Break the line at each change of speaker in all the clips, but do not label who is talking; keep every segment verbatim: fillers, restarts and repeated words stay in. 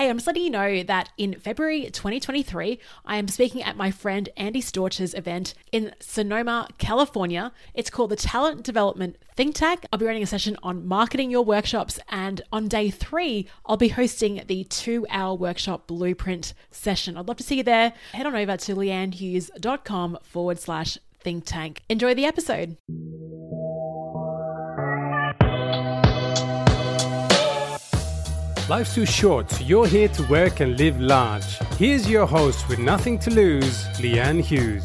Hey, I'm just letting you know that in February twenty twenty-three, I am speaking at my friend Andy Storch's event in Sonoma, California. It's called the Talent Development Think Tank. I'll be running a session on marketing your workshops, and on day three, I'll be hosting the two-hour workshop blueprint session. I'd love to see you there. Head on over to leannehughes.com forward slash think tank. Enjoy the episode.
Life's too short, so you're here to work and live large. Here's your host with nothing to lose, Leanne Hughes.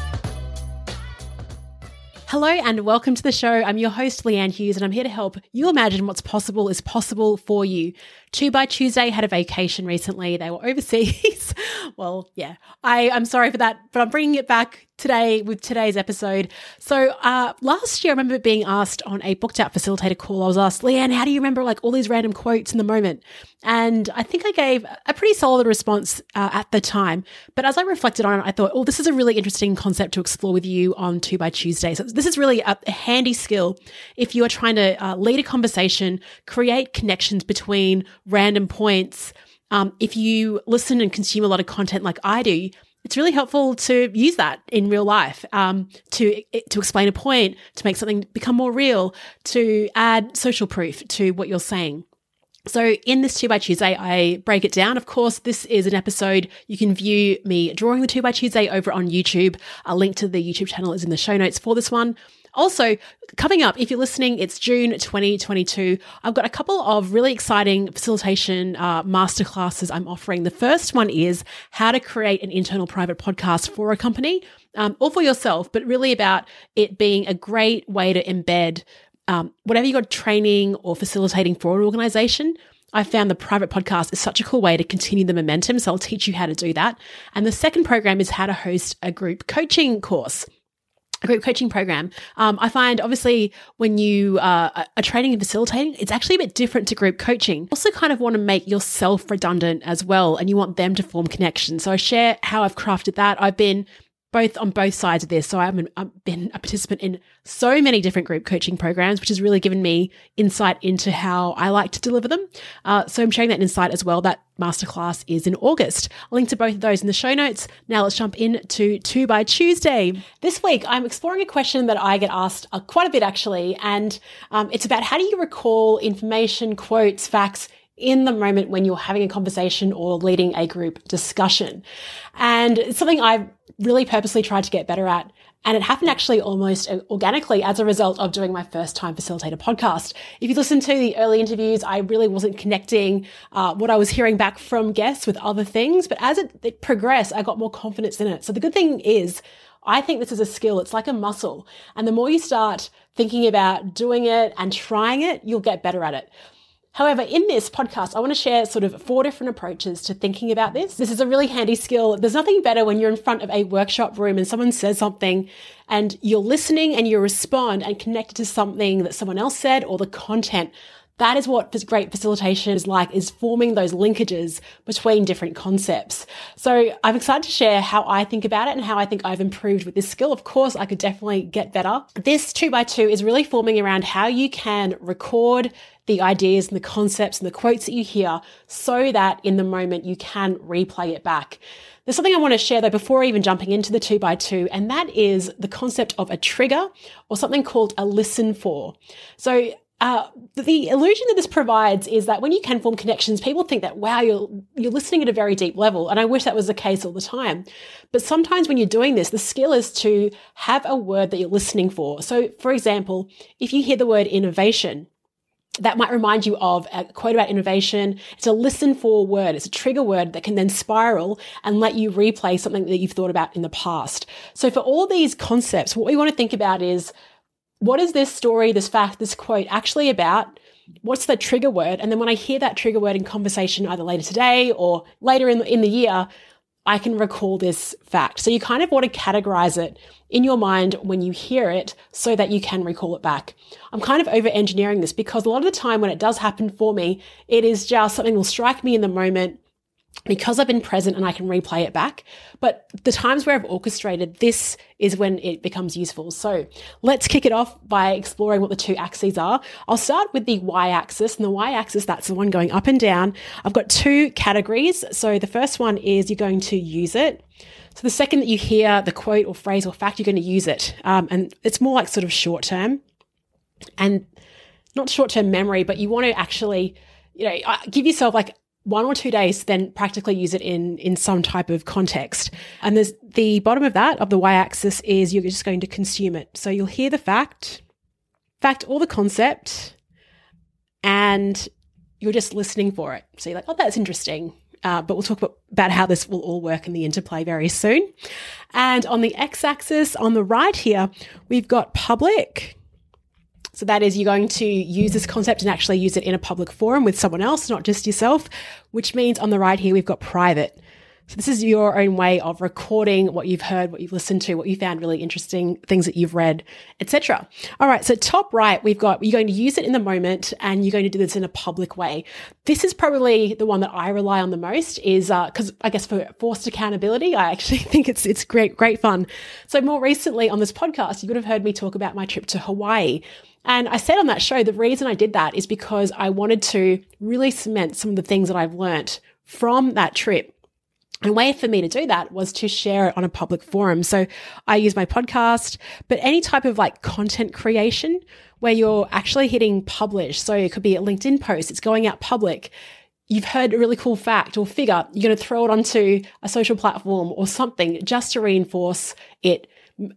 Hello and welcome to the show. I'm your host, Leanne Hughes, and I'm here to help you imagine what's possible is possible for you. Two by Tuesday had a vacation recently. They were overseas. Well, yeah, I, I'm sorry for that, but I'm bringing it back today with today's episode. So uh, last year, I remember being asked on a booked out facilitator call, I was asked, Leanne, how do you remember like all these random quotes in the moment? And I think I gave a pretty solid response uh, at the time. But as I reflected on it, I thought, oh, this is a really interesting concept to explore with you on Two by Tuesday. So this is really a, a handy skill if you are trying to uh, lead a conversation, create connections between random points. Um, if you listen and consume a lot of content like I do, it's really helpful to use that in real life, um, to to explain a point, to make something become more real, to add social proof to what you're saying. So in this Two by Tuesday, I break it down. Of course, this is an episode. You can view me drawing the Two by Tuesday over on YouTube. A link to the YouTube channel is in the show notes for this one. Also, coming up, if you're listening, it's June twenty twenty-two. I've got a couple of really exciting facilitation uh, masterclasses I'm offering. The first one is how to create an internal private podcast for a company, um, or for yourself, but really about it being a great way to embed um, whatever you got training or facilitating for an organization. I found the private podcast is such a cool way to continue the momentum, so I'll teach you how to do that. And the second program is how to host a group coaching course. A group coaching program. Um, I find obviously when you uh, are training and facilitating, it's actually a bit different to group coaching. You also kind of want to make yourself redundant as well, and you want them to form connections. So I share how I've crafted that. I've been both on both sides of this. So I've been, I've been a participant in so many different group coaching programs, which has really given me insight into how I like to deliver them. Uh, so I'm sharing that insight as well. That masterclass is in August. I'll link to both of those in the show notes. Now let's jump into Two by Tuesday. This week, I'm exploring a question that I get asked uh, quite a bit actually, and um, it's about how do you recall information, quotes, facts in the moment when you're having a conversation or leading a group discussion. And it's something I've really purposely tried to get better at. And it happened actually almost organically as a result of doing my first time facilitator podcast. If you listen to the early interviews, I really wasn't connecting uh, what I was hearing back from guests with other things. But as it, it progressed, I got more confidence in it. So the good thing is, I think this is a skill. It's like a muscle. And the more you start thinking about doing it and trying it, you'll get better at it. However, in this podcast, I want to share sort of four different approaches to thinking about this. This is a really handy skill. There's nothing better when you're in front of a workshop room and someone says something and you're listening and you respond and connected to something that someone else said or the content. That is what this great facilitation is like, is forming those linkages between different concepts. So I'm excited to share how I think about it and how I think I've improved with this skill. Of course, I could definitely get better. This two by two is really forming around how you can record the ideas and the concepts and the quotes that you hear so that in the moment you can replay it back. There's something I want to share though before even jumping into the two by two, and that is the concept of a trigger or something called a listen for. So Uh, the illusion that this provides is that when you can form connections, people think that, wow, you're, you're listening at a very deep level. And I wish that was the case all the time. But sometimes when you're doing this, the skill is to have a word that you're listening for. So for example, if you hear the word innovation, that might remind you of a quote about innovation. It's a listen for word. It's a trigger word that can then spiral and let you replay something that you've thought about in the past. So for all these concepts, what we want to think about is, what is this story, this fact, this quote actually about? What's the trigger word? And then when I hear that trigger word in conversation, either later today or later in the, in the year, I can recall this fact. So you kind of want to categorize it in your mind when you hear it so that you can recall it back. I'm kind of over engineering this because a lot of the time when it does happen for me, it is just something will strike me in the moment. because I've been present and I can replay it back. But the times where I've orchestrated, this is when it becomes useful. So let's kick it off by exploring what the two axes are. I'll start with the y-axis, and the y-axis, that's the one going up and down. I've got two categories. So the first one is you're going to use it. So the second that you hear the quote or phrase or fact, you're going to use it. Um, and it's more like sort of short term and not short term memory, but you want to actually, you know, give yourself like one or two days, then practically use it in, in some type of context. And there's the bottom of that, of the y-axis, is you're just going to consume it. So you'll hear the fact, fact or the concept, and you're just listening for it. So you're like, oh, that's interesting. Uh, but we'll talk about, about how this will all work in the interplay very soon. And on the x-axis, on the right here, we've got public. So that is, you're going to use this concept and actually use it in a public forum with someone else, not just yourself, which means on the right here, we've got private. So this is your own way of recording what you've heard, what you've listened to, what you found really interesting, things that you've read, et cetera. All right, so top right, we've got, you're going to use it in the moment and you're going to do this in a public way. This is probably the one that I rely on the most, is because uh, I guess for forced accountability, I actually think it's it's great, great fun. So more recently on this podcast, you would have heard me talk about my trip to Hawaii. And I said on that show, the reason I did that is because I wanted to really cement some of the things that I've learnt from that trip. And a way for me to do that was to share it on a public forum. So I use my podcast, but any type of like content creation where you're actually hitting publish. So it could be a LinkedIn post, it's going out public. You've heard a really cool fact or figure, you're going to throw it onto a social platform or something just to reinforce it.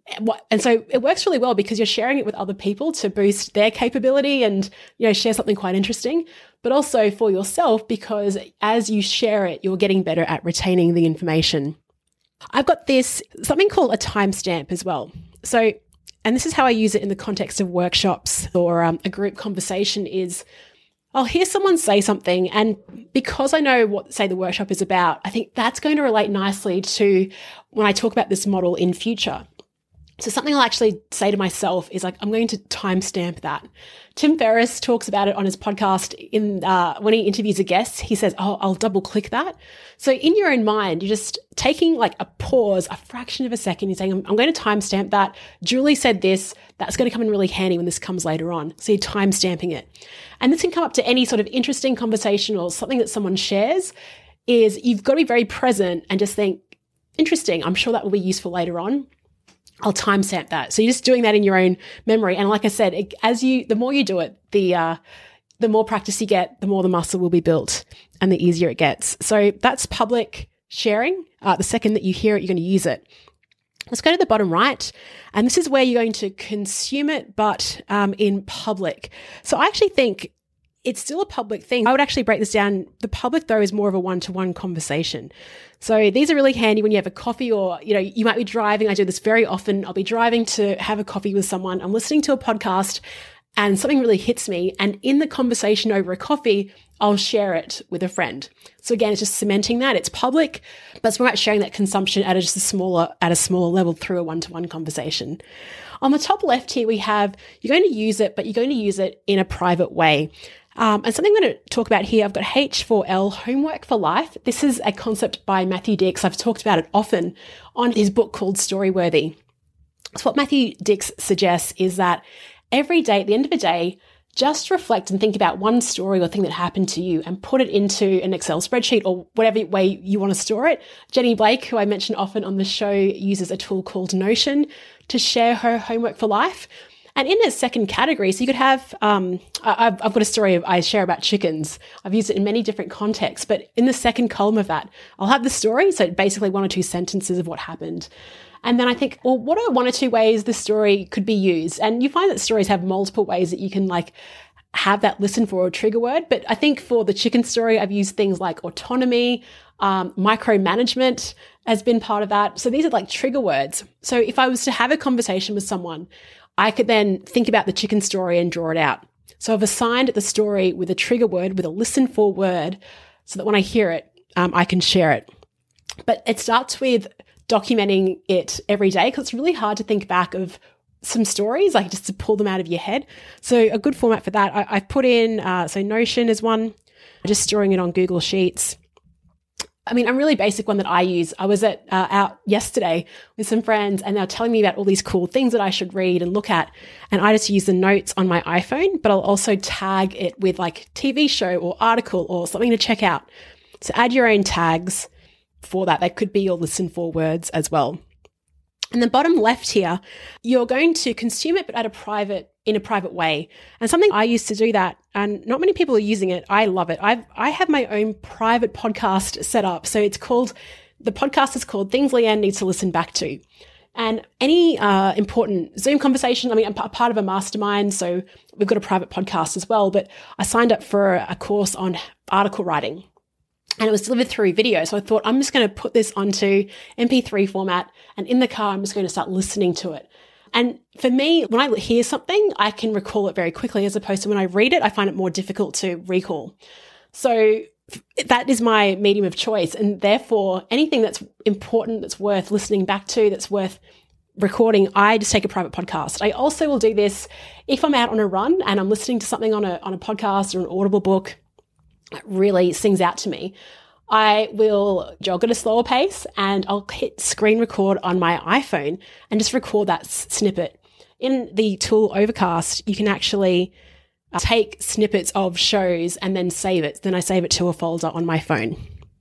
And so it works really well because you're sharing it with other people to boost their capability and, you know, share something quite interesting, but also for yourself, because as you share it, you're getting better at retaining the information. I've got this, something called a timestamp as well. So, and this is how I use it in the context of workshops or um, a group conversation, is I'll hear someone say something, and because I know what, say, the workshop is about, I think that's going to relate nicely to when I talk about this model in future. So something I'll actually say to myself is like, I'm going to timestamp that. Tim Ferriss talks about it on his podcast in uh, when he interviews a guest. He says, oh, I'll double click that. So in your own mind, you're just taking like a pause, a fraction of a second. You're saying, I'm, I'm going to timestamp that. Julie said this. That's going to come in really handy when this comes later on. So you're timestamping it. And this can come up to any sort of interesting conversation or something that someone shares. Is you've got to be very present and just think, interesting, I'm sure that will be useful later on. I'll timestamp that. So you're just doing that in your own memory. And like I said, it, as you, the more you do it, the uh, the more practice you get, the more the muscle will be built and the easier it gets. So that's public sharing. Uh, the second that you hear it, you're going to use it. Let's go to the bottom right. And this is where you're going to consume it, but um, in public. So I actually think it's still a public thing. I would actually break this down. The public, though, is more of a one-to-one conversation. So these are really handy when you have a coffee, or, you know, you might be driving. I do this very often. I'll be driving to have a coffee with someone. I'm listening to a podcast and something really hits me. And in the conversation over a coffee, I'll share it with a friend. So again, it's just cementing that. It's public, but it's more about sharing that consumption at a just a smaller, at a smaller level through a one-to-one conversation. On the top left here, we have, you're going to use it, but you're going to use it in a private way. Um, and something I'm going to talk about here, I've got H four L, Homework for Life. This is a concept by Matthew Dix. I've talked about it often on his book called Storyworthy. So what Matthew Dix suggests is that every day, at the end of the day, just reflect and think about one story or thing that happened to you and put it into an Excel spreadsheet or whatever way you want to store it. Jenny Blake, who I mention often on the show, uses a tool called Notion to share her homework for life. And in a second category, so you could have, um, I've, I've got a story I share about chickens. I've used it in many different contexts, but in the second column of that, I'll have the story. So basically one or two sentences of what happened. And then I think, well, what are one or two ways the story could be used? And you find that stories have multiple ways that you can like have that listen for a trigger word. But I think for the chicken story, I've used things like autonomy, um, micromanagement has been part of that. So these are like trigger words. So if I was to have a conversation with someone, I could then think about the chicken story and draw it out. So I've assigned the story with a trigger word, with a listen for word, so that when I hear it, um, I can share it. But it starts with documenting it every day, because it's really hard to think back of some stories, like just to pull them out of your head. So a good format for that, I, I've put in, uh, so Notion is one, just storing it on Google Sheets. I mean, a really basic one that I use, I was at uh, out yesterday with some friends and they were telling me about all these cool things that I should read and look at. And I just use the notes on my iPhone, but I'll also tag it with like T V show or article or something to check out. So add your own tags for that. They could be your listen for words as well. And the bottom left here, you're going to consume it, but at a private, in a private way. And something I used to do that, and not many people are using it. I love it. I've, I have my own private podcast set up. So it's called, the podcast is called Things Leanne Needs to Listen Back To. And any uh, important Zoom conversation, I mean, I'm p- part of a mastermind, so we've got a private podcast as well, but I signed up for a course on article writing. And it was delivered through video. So I thought, I'm just going to put this onto M P three format. And in the car, I'm just going to start listening to it. And for me, when I hear something, I can recall it very quickly, as opposed to when I read it, I find it more difficult to recall. So that is my medium of choice. And therefore, anything that's important, that's worth listening back to, that's worth recording, I just take a private podcast. I also will do this if I'm out on a run and I'm listening to something on a, on a podcast or an Audible book. It really sings out to me. I will jog at a slower pace and I'll hit screen record on my iPhone and just record that s- snippet. In the tool Overcast, you can actually uh, take snippets of shows and then save it. Then I save it to a folder on my phone.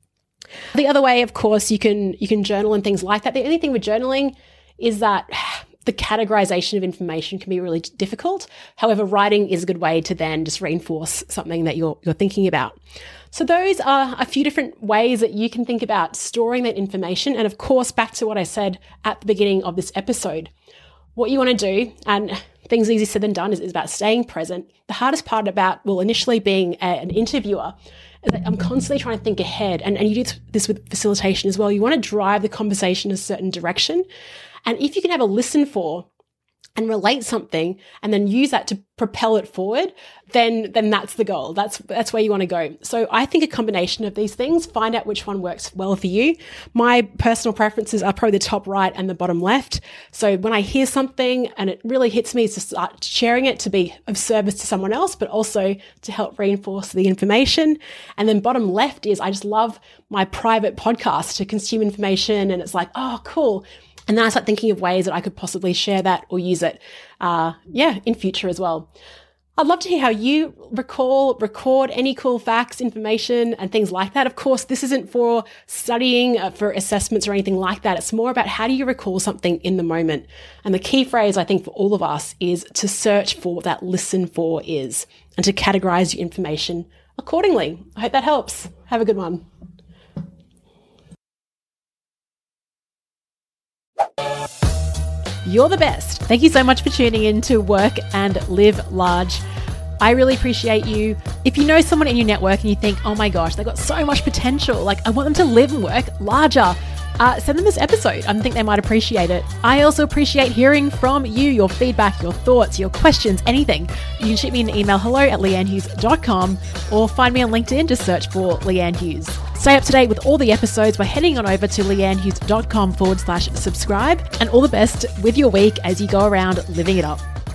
The other way, of course, you can you can journal and things like that. The only thing with journaling is that the categorization of information can be really difficult. However, writing is a good way to then just reinforce something that you're you're thinking about. So those are a few different ways that you can think about storing that information. And of course, back to what I said at the beginning of this episode, what you want to do, and things easier said than done, is, is about staying present. The hardest part about, well, initially being a, an interviewer, is that I'm constantly trying to think ahead. And, and you do this with facilitation as well. You want to drive the conversation in a certain direction. And if you can have a listen for and relate something and then use that to propel it forward, then then that's the goal. That's that's where you want to go. So I think a combination of these things, find out which one works well for you. My personal preferences are probably the top right and the bottom left. So when I hear something and it really hits me, it's to start sharing it to be of service to someone else, but also to help reinforce the information. And then bottom left is I just love my private podcast to consume information. And it's like, oh, cool. And then I start thinking of ways that I could possibly share that or use it, uh, yeah, in future as well. I'd love to hear how you recall, record any cool facts, information, and things like that. Of course, this isn't for studying, uh, for assessments or anything like that. It's more about how do you recall something in the moment. And the key phrase, I think, for all of us is to search for what that listen for is and to categorize your information accordingly. I hope that helps. Have a good one. You're the best. Thank you so much for tuning in to Work and Live Large. I really appreciate you. If you know someone in your network and you think, oh my gosh, they've got so much potential, like I want them to live and work larger, uh, send them this episode. I think they might appreciate it. I also appreciate hearing from you, your feedback, your thoughts, your questions, anything. You can shoot me an email, hello at leanne hughes dot com, or find me on LinkedIn, just search for Leanne Hughes. Stay up to date with all the episodes by heading on over to leannehughes dot com forward slash subscribe, and all the best with your week as you go around living it up.